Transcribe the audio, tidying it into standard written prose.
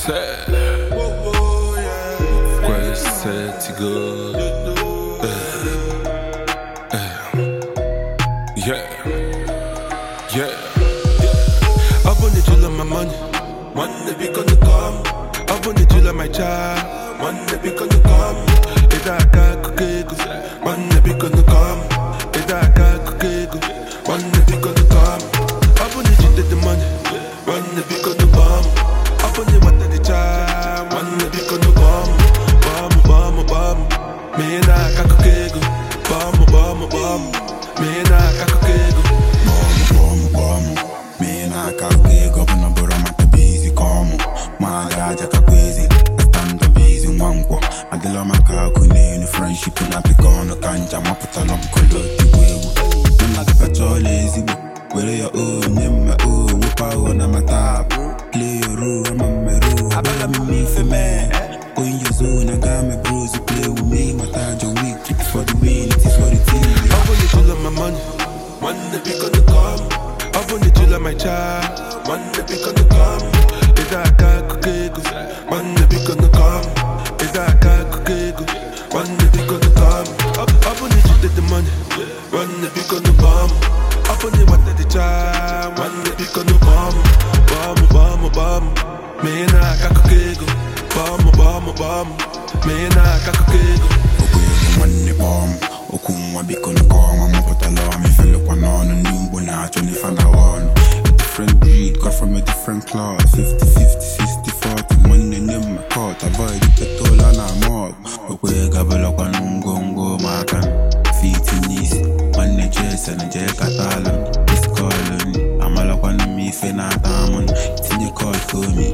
Quest good. Yeah. I wanted you love my money. One day we gonna come. I wanted you love my child. One day we gonna come. It's a kakukego. One day we gonna come. It's a kakukego. One day we gonna come. I wanted you the money. One day we gonna bomb. I wanted what the child. One day we gonna bomb. Bomb. Me and I kakukego. Bomb. Me and I kakukego. Me na kakukego. Bana bora mata busy como. Magaja kakwezi. Stand busy mwanko. Adela makakune ni friendship na pikono kanja maputa na bukoloti wewu. Nima kapachole zibo. Where ya nyema wupa na matapu. Play your role, I'm a role. Abala me for me. Go in your zone, I got my bros. You play with me, my time your week. Keep for the win, it is for the team. I wanted you love my money. One day we gonna come. I wanted you love my child. One day we gonna come. It's a kakukego. One day we gonna come. It's a kakukego. One day we gonna come. I wanted you the money. One day we gonna bomb. I wanted what the child. One day we gonna bomb. Me and I kakukego. Bomb. Me and I kakukego. Money bomb. Okunwa bikono koma mapota law. Me feel like one on a new one out 25 different breed, got from a different class. 50, 40 money in my court. Avoid the toll and I'm out. Okwe gabalo kwa nungongo makan. Feet in knees, money chase and a jack catalan. This calling, I'm all up on me fena tamon. It's in your call for me.